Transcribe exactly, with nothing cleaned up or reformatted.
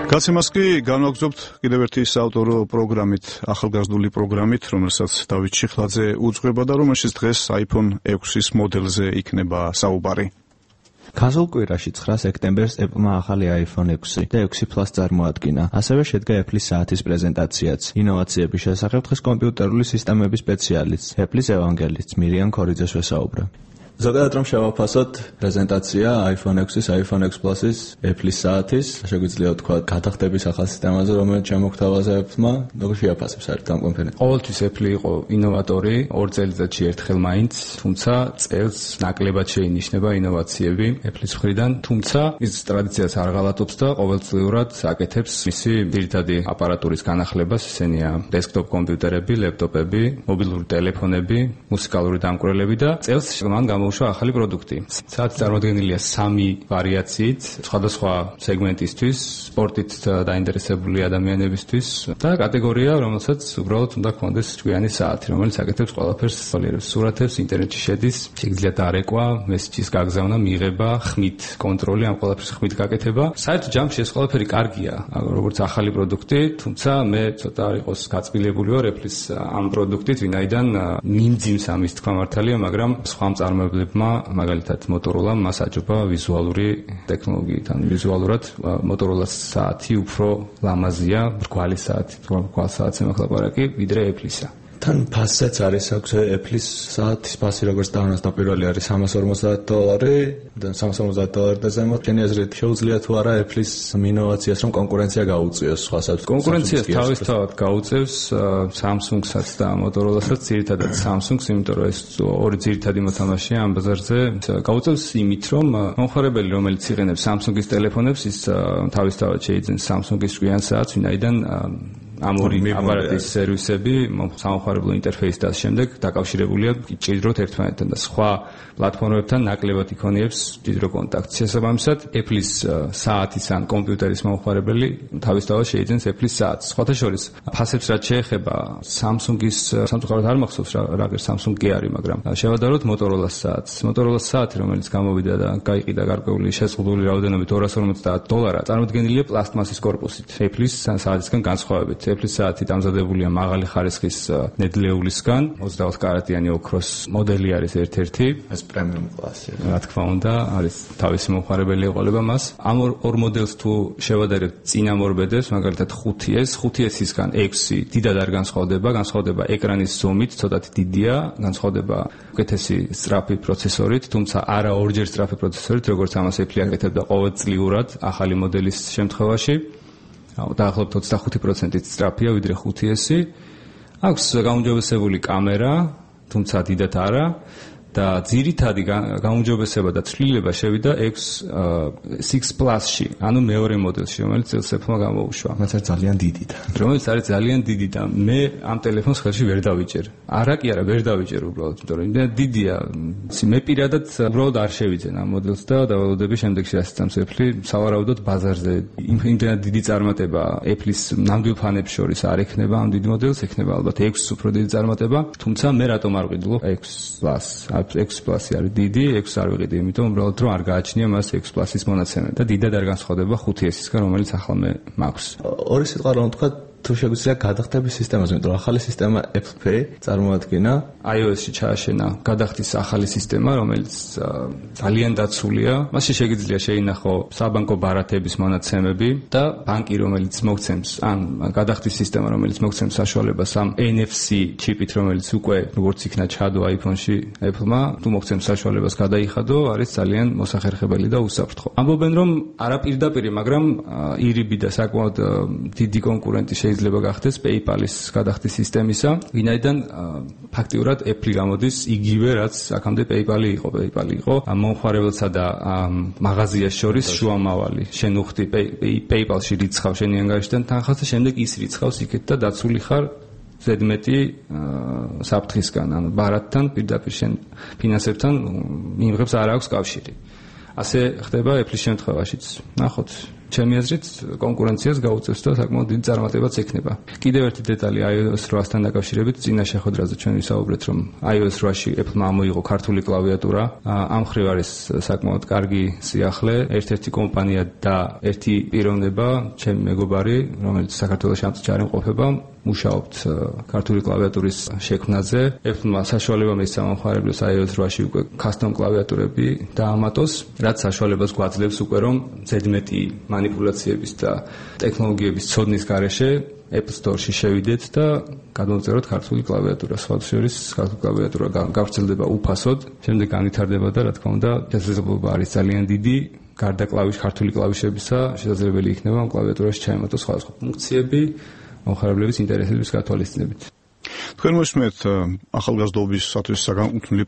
გაცემას კი განვაგრძობთ კიდევ ერთი საავტორო პროგრამით, ახალგაზრდული პროგრამით, რომელსაც დავით შიხლაძე უძღვება და რომელშიც დღეს iPhone ექვსის მოდელზე იქნება საუბარი. გასულ კვირაში ცხრა სექტემბერს Apple-მა ახალი iPhone ექვსი და ექვსი Plus წარმოადგინა. ასევე შედგა Apple-ის საათის პრეზენტაციაც. ინოვაციების შესახებ დღეს კომპიუტერული სისტემების სპეციალისტ, Apple-ის ევანგელისტ მირიან ქორიძეს ვესაუბრა. ზოგადად რომ შევაფასოთ პრეზენტაცია iPhone ექვსის, iPhone ექვსი Plus-ის, Apple-ის საათის, შეგვიძლია ვთქვა გადახდების ახალ სისტემაზე, რომელიც შემოგთავაზა Apple-მა, როგორ შეაფასებს არის ამ კონფერენციას. ყოველთვის Apple იყო ინოვატორი, ორ წელიწადში ერთხელ მაინც, თუმცა წელს ნაკლებად შეინიშნება ინოვაციები Apple-ის მხრიდან, თუმცა ის ტრადიციას არ ღალატობს და ყოველწლიურად აკეთებს მისი ძირითადი აპარატურის განახლებას, ისენია დესკტოპ კომპიუტერები, ლეპტოპები, მობილური ტელეფონები, მუსიკალური დამკვრელები და წელს მან გამოუშვა ახალი პროდუქტი. საათი წარმოდგენილია სამი ვარიაციით, სხვადასხვა სეგმენტისთვის, სპორტით დაინტერესებული ადამიანებისთვის და კატეგორია, რომელსაც უბრალოდ უნდა გქონდეს ჭკვიანი საათი, რომელიც აკეთებს ყველაფერს, სოლიერებს სურათებს, ინტერნეტში შედის, შეგიძლია დარეკვა, მესეჯის გაგზავნა, მიღება, ხმით კონტროლი, ამ ყველაფერს ხმით გაკეთება. საერთო ჯამში ეს ყველაფერი კარგია, როგორც ახალი პროდუქტი, თუმცა მე ცოტა არ იყოს გაწმილებული ვარ Apple-ის ამ პროდუქტით, ვინაიდან მიმძიმს ამის თქვა მართალია, მაგრამ სხვა წარმოებლებმა, მაგალითად Motorola-მ მას აჯობა ვიზუალური ტექნოლოგიით, ან ვიზუალურად Motorola-ს საათი უფრო ლამაზია, მრგვალი საათი, მრგვალ საათზე მახლაპარაკი, ვიდრე Apple-ისა. თან ფასეც არის აქვს Apple-ის საათის ფასი როგორც დაანახა პირველი არის სამას ორმოცდაათი დოლარი და სამას ორმოცდაათი დოლარი და ზემოთ. შენი აზრით შეუძლია თუ არა Apple-ის ინოვაციას რომ კონკურენცია გაუწიოს სხვა საათს? კონკურენციას თავისთავად გაუწევს Samsung-საც და Motorola-საც, ძირითადად Samsung-ს, იმიტომ რომ ეს ორი ძირითადი მოთამაშეა ამ ბაზარზე. გაუწევს იმით, რომ მომხმარებელი, რომელიც იყენებს Samsung-ის ტელეფონებს, ის თავისთავად შეიძენს Samsung-ის ჭკვიან საათს, ვინაიდან ამ ორი აპარატის სერვისები, სამხმარებლო ინტერფეისი და ამ შემდეგ დაკავშირებულია ჭიდროდ ერთმანეთთან და სხვა პლატფორმებთან ნაკლებად იქონიებს ჭიდრო კონტაქტს. შესაბამისად, Apple-ის საათის ან კომპიუტერის მომხმარებელი თავისთავად შეიძენს Apple-ის საათს. სხვათა შორის, ფასებს რაც შეეხება Samsung-ის, სამწუხაროდ არ მახსოვს რა რა Samsung კი არის, მაგრამ შევადაროთ Motorola-ს საათს. Motorola-ს საათი, რომელიც გამოვიდა და გაიყიდა გარკვეული შეზღუდული რაოდენობით ორას ორმოცდაათი დოლარი, წარმოდგენილია პლასტმასის კორპუსით. Apple-ის საათისგან განსხვავებით. Apple-ის საათი დამზადებულია მაღალი ხარისხის ნედლეულისგან, ოცდაოთხ კარატიანი ოქროს მოდელი არის ერთ-ერთი. ეს პრემიუმ კლასია. რა თქმა უნდა, არის თავისი მომხმარებელი ეყოლება მას. ამ ორ მოდელს თუ შევადარებთ წინამორბედებს, მაგალითად ხუთი ეს, ხუთი ესისგან ექვსი დიდად არ განსხვავდება, განსხვავდება ეკრანის ზომით, ცოტათი დიდია, განსხვავდება უკეთესი სწრაფი პროცესორით, თუმცა არა ორჯერ სწრაფი პროცესორით, როგორც ამას Apple აკეთებდა ყოველწლიურად ახალი მოდელის შემთხვევაში. დაახლოებით ოცდახუთი პროცენტით სწრაფია ვიდრე ხუთი ესი. აქვს გაუმჯობესებული კამერა, თუმცა დიდად არა და ძირითადი გაუმჯობესება და ცვლილება შევიდა ექვსი Plus-ში, ანუ მეორე მოდელში, რომელიც წელს Apple-მა გამოუშვა. რაც არის ძალიან დიდი და რომელიც არის ძალიან დიდი და მე ამ ტელეფონს ხელში ვერ დავიჭერ. არა კი არა, ვერ დავიჭერ უბრალოდ, იმიტომ რომ იმდენად დიდია. მე პირადად უბრალოდ არ შევიძენ ამ მოდელს და დავალოდები შემდეგში ასწამს Apple, სავარაუდოდ ბაზარზე იმდენად დიდი წარმატება Apple-ის ნამდვილ ფანებს შორის არ ექნება ამ დიდ მოდელს, ექნება ალბათ ექვსს უფრო დიდი წარმატება, თუმცა მე რატომ არ ვყიდულობ ექვსი Plus? ექვსი Plus-ი არის დიდი, ექვსს არ ვიყიდი, იმიტომ უბრალოდ რომ არ გააჩნია მას ექვსი Plus-ის მონაცემები და დიდად არ განსხვავდება ხუთი ესისგან, რომელიც ახლა მე მაქვს. ორი სიტყვა რომ თქვა თუ შეგვიძლია გადახდების სისტემაზე, იმიტომ რომ ახალი სისტემა Apple Pay წარმოადგინა. iOS-ში ჩააშენა გადახდის ახალი სისტემა, რომელიც ძალიან დაცულია. მასში შეგიძლია შეინახო საბანკო ბარათების მონაცემები და ბანკი, რომელიც მოგცემს, ან გადახდის სისტემა, რომელიც მოგცემს საშუალებას ამ N F C ჩიპით, რომელიც უკვე როგორც იქნა ჩადო iPhone-ში Apple-მა, თუ მოგცემს საშუალებას გადაიხადო, არის ძალიან მოსახერხებელი და უსაფრთხო. ამბობენ, რომ არა პირდაპირი, მაგრამ ირიბი და საკმაოდ დიდი კონკურენტი შეიძლება გახდეს PayPal-ის გადახდის სისტემისა, ვინაიდან ფაქტიურად Apple გამოდის იგივე, რაც აქამდე PayPal-ი იყო, PayPal-ი იყო მომხმარებელსა და მაღაზიას შორის შუამავალი. შენ უხდი PayPal-ში რიცხავ შენი ანგარიშთან თანხას და შემდეგ ის რიცხავს იქეთ და დაცული ხარ ზედმეტი საფრთხისგან, ანუ ბარათთან, პირდაპირ შენ ფინანსებთან მიმღებს არ აქვს კავშირი. ასე ხდება Apple-ის შემთხვევაშიც. ნახოთ. ჩემი აზრით კონკურენციას გაუწევს და საკმაოდ დიდი წარმატებაც ექნება. კიდევ ერთი დეტალი iOS ორი-სთან დაკავშირებით წინა შეხვედრაზე ჩვენ ვისაუბრეთ, რომ iOS ორი-ში Apple-მა ამოიღო ქართული კლავიატურა. ამ მხრივ არის საკმაოდ კარგი სიახლე, ერთ-ერთი კომპანია და ერთი პიროვნება, ჩემი მეგობარი, რომელიც საქართველოში ამ წუთში არ იმყოფება, მუშაობთ ქართული კლავიატურის შექმნაზე. Apple-მა საშუალება მისცა მომხმარებლებს iOS ორი-ში უკვე custom კლავიატურები დაამატოს, რაც საშუალებას გვაძლევს უკვე რომ ზედმეტი манипуляციების და ტექნოლოგიების ცოდნის გარეშე Apple Store-ში შევიდეთ და გადმოვწეროთ ქართული კლავიატურა. სხვა შორის ქართული კლავიატურა გავრცელდება უფასოდ, შემდეგ განვითარდება და რა თქმა უნდა, შესაძლებლობა არის ძალიან დიდი. გარდა კლავიშ ქართული კლავიშებისა, შესაძლებელი იქნება ამ კლავიატურაში ჩაემატოს სხვადასხვა ფუნქციები მომხმარებლების ინტერესების გათვალისწინებით. თქვენ მოსმენთ ახალგაზრდობისათვის საკანონმდებლო